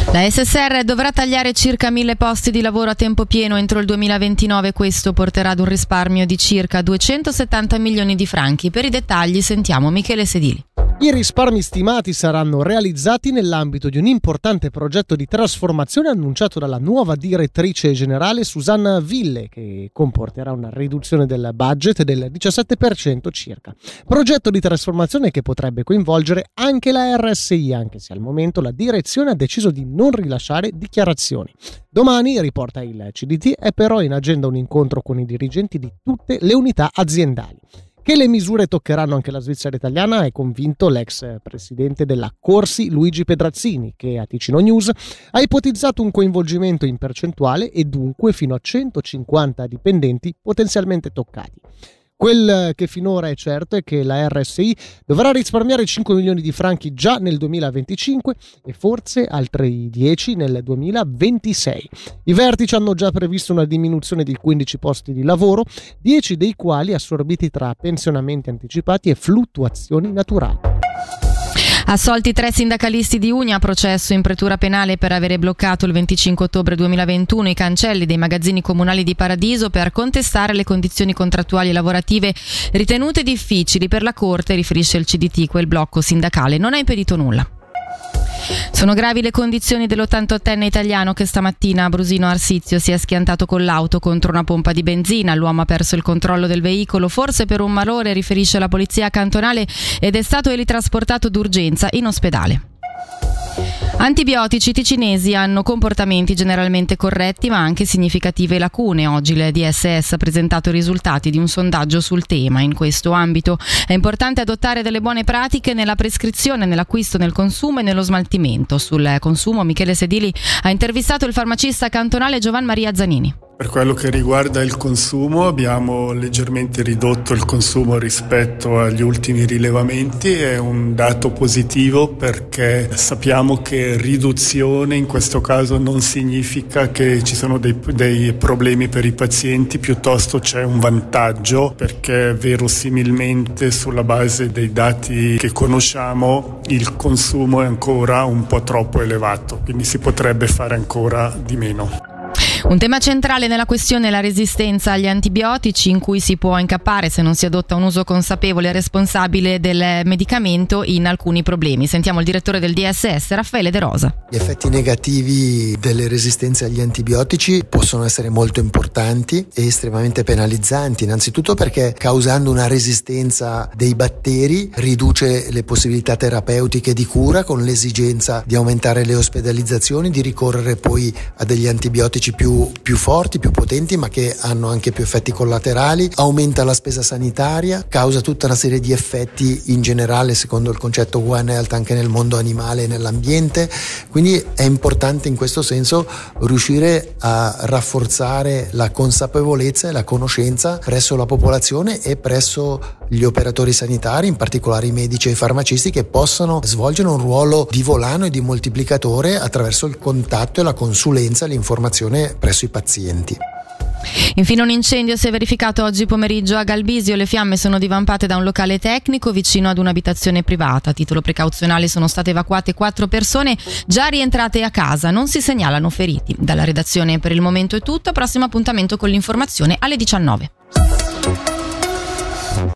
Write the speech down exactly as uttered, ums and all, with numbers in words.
La S S R dovrà tagliare circa mille posti di lavoro a tempo pieno entro il duemilaventinove. Questo porterà ad un risparmio di circa duecentosettanta milioni di franchi. Per i dettagli sentiamo Michele Sedili. I risparmi stimati saranno realizzati nell'ambito di un importante progetto di trasformazione annunciato dalla nuova direttrice generale Susanna Ville, che comporterà una riduzione del budget del diciassette per cento circa. Progetto di trasformazione che potrebbe coinvolgere anche la R S I, anche se al momento la direzione ha deciso di non rilasciare dichiarazioni. Domani, riporta il C D T, è però in agenda un incontro con i dirigenti di tutte le unità aziendali. Che le misure toccheranno anche la Svizzera italiana è convinto l'ex presidente della Corsi Luigi Pedrazzini, che a Ticino News ha ipotizzato un coinvolgimento in percentuale e dunque fino a centocinquanta dipendenti potenzialmente toccati. Quel che finora è certo è che la R S I dovrà risparmiare cinque milioni di franchi già nel duemilaventicinque e forse altri dieci nel duemilaventisei. I vertici hanno già previsto una diminuzione di quindici posti di lavoro, dieci dei quali assorbiti tra pensionamenti anticipati e fluttuazioni naturali. Assolti tre sindacalisti di Unia a processo in pretura penale per avere bloccato il venticinque ottobre duemilaventuno i cancelli dei magazzini comunali di Paradiso per contestare le condizioni contrattuali e lavorative ritenute difficili per la Corte, riferisce il C D T. Quel blocco sindacale non ha impedito nulla. Sono gravi le condizioni dell'ottantottenne italiano che stamattina a Brusino Arsizio si è schiantato con l'auto contro una pompa di benzina. L'uomo ha perso il controllo del veicolo, forse per un malore, riferisce la polizia cantonale, ed è stato elitrasportato d'urgenza in ospedale. Antibiotici. I ticinesi hanno comportamenti generalmente corretti ma anche significative lacune. Oggi il D S S ha presentato i risultati di un sondaggio sul tema. In questo ambito è importante adottare delle buone pratiche nella prescrizione, nell'acquisto, nel consumo e nello smaltimento. Sul consumo Michele Sedili ha intervistato il farmacista cantonale Giovan Maria Zanini. Per quello che riguarda il consumo abbiamo leggermente ridotto il consumo rispetto agli ultimi rilevamenti, è un dato positivo perché sappiamo che riduzione in questo caso non significa che ci sono dei, dei problemi per i pazienti, piuttosto c'è un vantaggio perché verosimilmente sulla base dei dati che conosciamo il consumo è ancora un po' troppo elevato, quindi si potrebbe fare ancora di meno. Un tema centrale nella questione è la resistenza agli antibiotici, in cui si può incappare se non si adotta un uso consapevole e responsabile del medicamento in alcuni problemi. Sentiamo il direttore del D S S, Raffaele De Rosa. Gli effetti negativi delle resistenze agli antibiotici possono essere molto importanti e estremamente penalizzanti, innanzitutto perché causando una resistenza dei batteri riduce le possibilità terapeutiche di cura, con l'esigenza di aumentare le ospedalizzazioni, di ricorrere poi a degli antibiotici più più forti, più potenti, ma che hanno anche più effetti collaterali, aumenta la spesa sanitaria, causa tutta una serie di effetti in generale secondo il concetto One Health anche nel mondo animale e nell'ambiente. Quindi è importante in questo senso riuscire a rafforzare la consapevolezza e la conoscenza presso la popolazione e presso gli operatori sanitari, in particolare i medici e i farmacisti, che possano svolgere un ruolo di volano e di moltiplicatore attraverso il contatto e la consulenza e l'informazione presso i pazienti. Infine un incendio si è verificato oggi pomeriggio a Galbisio. Le fiamme sono divampate da un locale tecnico vicino ad un'abitazione privata. A titolo precauzionale sono state evacuate quattro persone già rientrate a casa, non si segnalano feriti. Dalla redazione per il momento è tutto, prossimo appuntamento con l'informazione alle diciannove.